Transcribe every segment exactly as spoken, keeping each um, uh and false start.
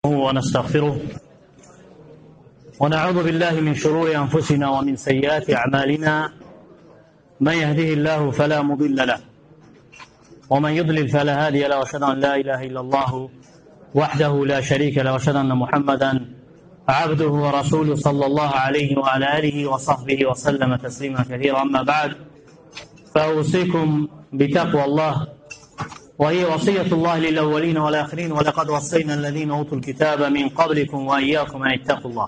ونستغفره ونعوذ بالله من شرور أنفسنا ومن سيئات أعمالنا من يهده الله فلا مضل له ومن يضلل فلا هادي له وأشهد أن لا إله إلا الله وحده لا شريك له وأشهد أن محمدا عبده ورسوله صلى الله عليه وعلى آله وصحبه وسلم تسليما كثيرا. أما بعد فأوصيكم بتقوى الله وهي وصية الله للأولين والآخرين ولقد وصينا الذين أوتوا الكتاب من قبلكم وإياكم أن اتقوا الله.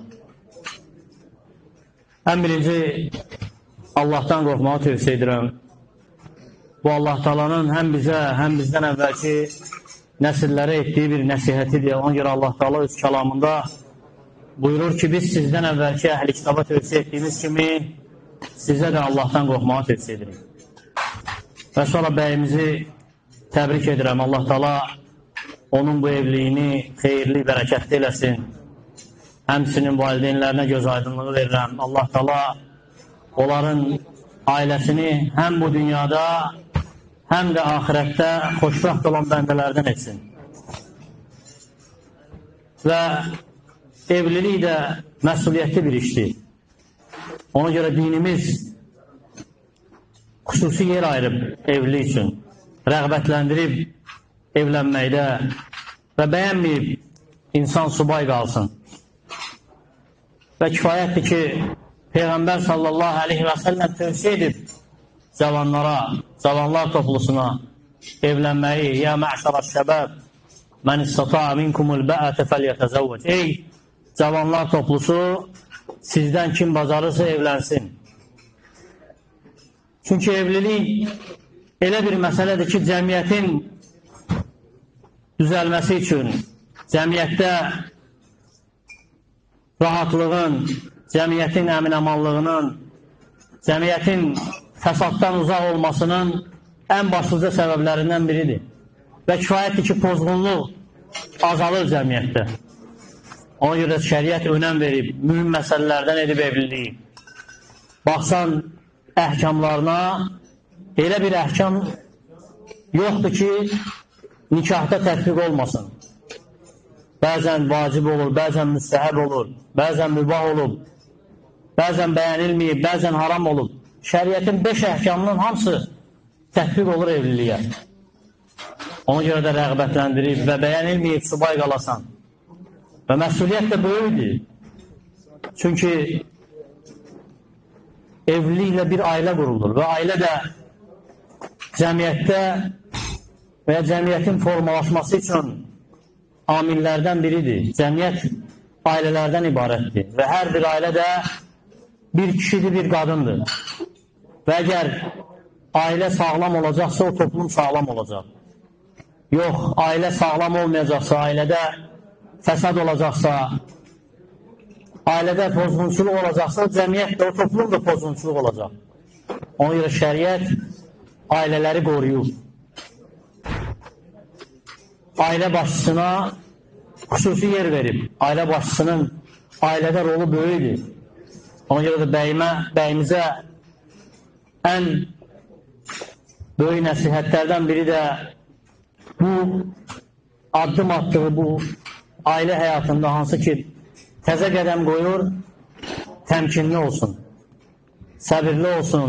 Ən birinci Allahdan qorxmağı tövsiyə edirəm. Bu Allah Taala'nın həm bizə, həm bizdən əvvəlki nəsillərə etdiyi bir nəsihətidir. Ona görə Allah Taala öz kəlamında buyurur ki, biz sizdən əvvəlki əhl-i kitaba tövsiyə etdiyimiz kimi sizə də Allahdan qorxmağı tövsiyə edirik. Və sonra bəyimizi təbrik edirəm. Allah Taala onun bu evliyini xeyirli, bərəkətli eləsin. Həmçinin valideynlərinə göz aydınlığı verirəm. Allah Taala onların ailəsini həm bu dünyada, həm də axirətdə xoşbəxt olan bəndələrdən etsin. Və evlilik də məsuliyyətli bir işdir. Ona görə dinimiz xüsusi yer ayırıb evlilik üçün. Rəğbətləndirib evlənməkdə və bəyənməyib insan subay qalsın. Və kifayətdir ki, Peyğəmbər sallallahu aleyhi və səlləm tövsiyə edib cavanlara, cavanlar toplusuna evlənməyi. Ya mə'şərəş şəbəb, mən istata'a minkumul bə'ətə fəlyətəzəvvəc. Ey cavanlar toplusu, sizdən kim bacarırsa evlənsin. Çünki evlilik elə bir məsələdir ki, cəmiyyətin düzəlməsi üçün, cəmiyyətdə rahatlığın, cəmiyyətin əmin-amanlığının, cəmiyyətin fəsaddan uzaq olmasının ən başlıca səbəblərindən biridir. Və kifayətdir ki, pozğunluq azalır cəmiyyətdə. Ona görə şəriət önəm verib, mühüm məsələlərdən edib evliliyi. Baxsan əhkamlarına, elə bir əhkam yoxdur ki, nikahda tətbiq olmasın. Bəzən vacib olur, bəzən müstəhəb olur, bəzən mübah olub, bəzən bəyənilməyib, bəzən haram olub. Şəriətin beş əhkamının hamısı tətbiq olur evliliyə. Ona görə də rəğbətləndirib və bəyənilməyib subay qalasan. Və məsuliyyət də böyükdür. Çünki evliliklə bir ailə qurulur və ailə də cəmiyyətdə və ya cəmiyyətin formalaşması üçün amillərdən biridir. Cəmiyyət ailələrdən ibarətdir və hər bir ailədə bir kişidir, bir qadındır. Və əgər ailə sağlam olacaqsa, o toplum sağlam olacaq. Yox, ailə sağlam olmayacaqsa, ailədə fəsad olacaqsa, ailədə pozğunçuluq olacaqsa, cəmiyyət də, o toplum da pozğunçuluq olacaq. Ona görə şəriət ailələri qoruyur. Ailə başçısına xüsusi yer verib. Ailə başçısının ailədə rolu böyükdür. Ona görə də bəyimə, bəyimizə ən böyük nəsihətlərdən biri də bu addım atdığı bu ailə həyatında hansı ki təzə qədəm qoyur, təmkinli olsun, səbirli olsun.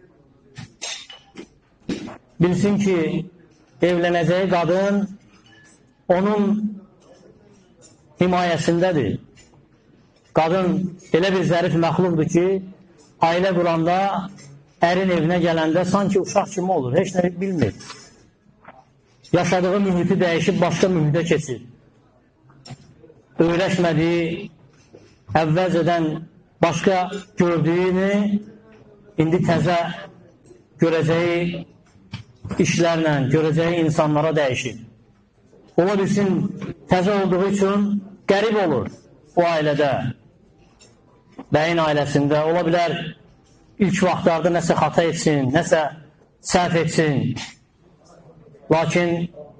Bilsin ki, evlənəcəyi qadın onun himayəsindədir. Qadın elə bir zərif məxluqdur ki, ailə quranda, ərin evinə gələndə sanki uşaq kimi olur, heç nə bilmir. Yaşadığı mühiti dəyişib, başqa mühitə keçir. Öyrəşmədiyi, əvvəlcədən başqa gördüyünü indi təzə görəcəyi işlərlə, görəcəyi insanlara dəyişir. Ola bilsin, təzə olduğu üçün qərib olur o ailədə, bəyin ailəsində. Ola bilər, ilk vaxtlarda nəsə xata etsin, nəsə səhv etsin. Lakin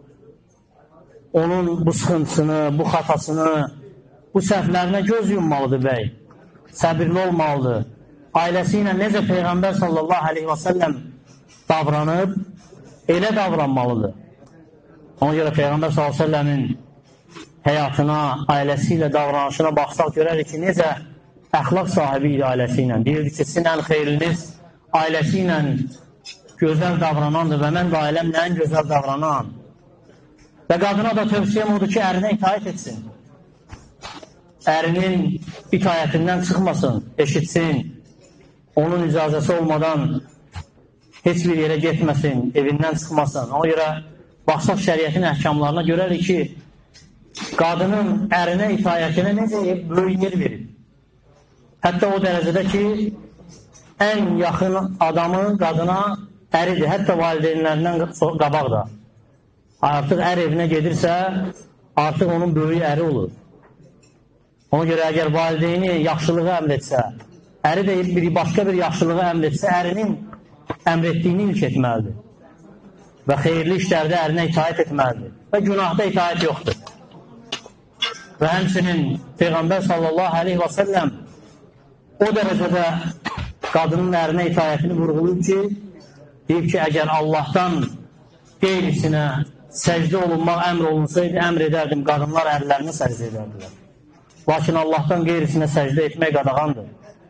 onun bu sıxıntısını, bu xatasını, bu səhvlərinə göz yummalıdır bəy. Səbirli olmalıdır. Ailəsi ilə necə Peyğəmbər sallallahu aleyhi və səlləm davranıb, elə davranmalıdır. Ona görə Peyğəmbər sallallahu aleyhi və səlləmin həyatına, ailəsi ilə davranışına baxsaq görərik ki, necə əxlaq sahibi idi ailəsi ilə. Deyirdi ki, sizin ən xeyriniz ailəsi ilə gözəl davranandır və mən də ailəmlə ən gözəl davranan. Və qadına da tövsiyəm odur ki, ərinə itaət etsin. Ərinin itaətindən çıxmasın, eşitsin. Onun icazəsi olmadan heç bir yerə getməsin, evindən çıxmasın. O görə baxsaq şəriətin əhkamlarına görərik ki, qadının ərinə itaətinə necə böyük yer verir. Hətta o dərəcədə ki, ən yaxın adamı qadına əridir, hətta valideynlərindən qabaq da. Artıq ər evinə gedirsə, artıq onun böyük əri olur. Ona görə əgər valideyni yaxşılığı əmr etsə, əri də bir, başqa bir yaxşılığı əmr etsə, ərinin əmr etdiyini ilk etməlidir. Və xeyirli işlərdə ərinə itaət etməlidir. Və günahda itaət yoxdur. Və həmçinin Peyğəmbər sallallahu aleyhi və səlləm o dərəcədə qadının ərinə itaətini vurğuluyub ki, deyib ki, əgər Allahdan qeyrisinə səcdə olunmaq əmr olunsaydı, əmr edərdim, qadınlar ərlərini səcdə edərdilər. Lakin Allahdan qeyrisinə səcdə etmək qadağandır.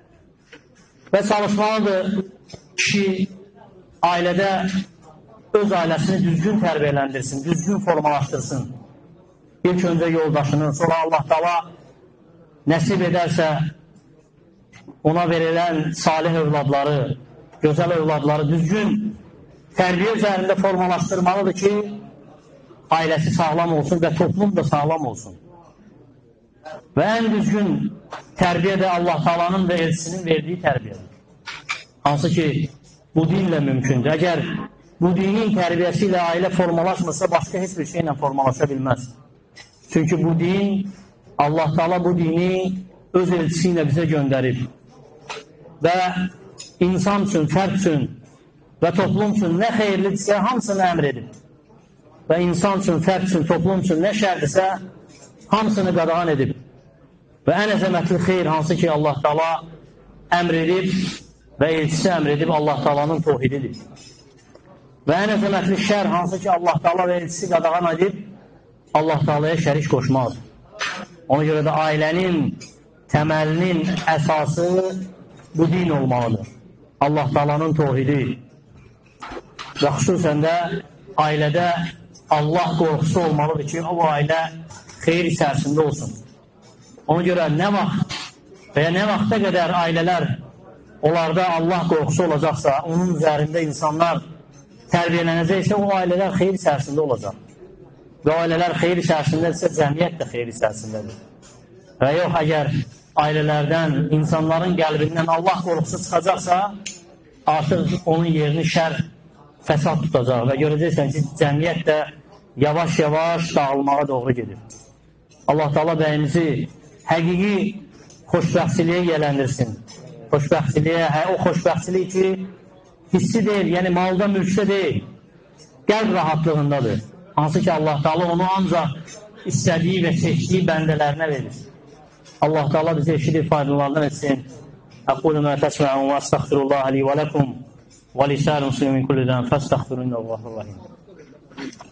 Və çalışmalıdır kişi ailədə öz ailəsini düzgün tərbiyələndirsin, düzgün formalaşdırsın. İlk öncə yoldaşını, sonra Allah Taala nəsib edərsə ona verilən salih övladları, gözəl övladları düzgün tərbiyə üzərində formalaşdırmalıdır ki, ailəsi sağlam olsun və toplum da sağlam olsun. Və ən düzgün tərbiyə də Allah Taala'nın və elçisinin verdiyi tərbiyədir. Hansı ki, bu dinlə mümkündür. Əgər bu dinin tərbiyəsi ilə ailə formalaşmırsa, başqa heç bir şeylə formalaşa bilməz. Çünki bu din, Allah Taala bu dini öz elçisi ilə bizə göndərib. Və insan üçün, fərd üçün və toplum üçün nə xeyirlidirsə, hamısını əmr edib. Və insan üçün, fərd üçün, toplum üçün nə şərdirsə, hamısını qadağan edib. Və ən əzəmətli xeyir hansı ki, Allah Taala əmr edib və elçisi əmr edib, Allah Taala'nın tövhididir. Və ən əzəmətli şər hansı ki, Allah Taala və elçisi qadağan edib, Allah Taala'ya şərik qoşmaz. Ona görə də ailənin təməlinin əsası bu din olmalıdır. Allah Taala'nın tövhidi. Və xüsusən də ailədə Allah qorxusu olmalıdır ki, o ailə xeyir içərisində olsun. Ona görə nə vaxt və ya nə vaxta qədər ailələr onlarda Allah qorxusu olacaqsa, onun üzərində insanlar tərbiyələnəcəksə, o ailələr xeyir içərisində olacaq. Və ailələr xeyir içərisindədirsə, cəmiyyət də xeyir içərisindədir. Və yox, əgər ailələrdən, insanların qəlbindən Allah qorxusu çıxacaqsa, artıq onun yerini şər, fəsad tutacaq və görəcəksən ki, cəmiyyət də yavaş-yavaş dağılmağa doğru gedir. Allah Taala bəyimizi həqiqi xoşbəxtçiliyə yələndirsin. Xoşbəxtçiliyə, o xoşbəxtçilik ki, hissi deyil, yəni malda, mülkdə deyil, qəlb rahatlığındadır. Hansı ki, Allah Taala onu ancaq istədiyi və seçdiyi bəndələrinə verir. Allah Taala bizi eşidib faydalarından etsin. Əqulu mə təsmə'un və əstəxfirullah li və ləkum və lisəl muslimin kullidən fəstəxfirun Allahur rahim.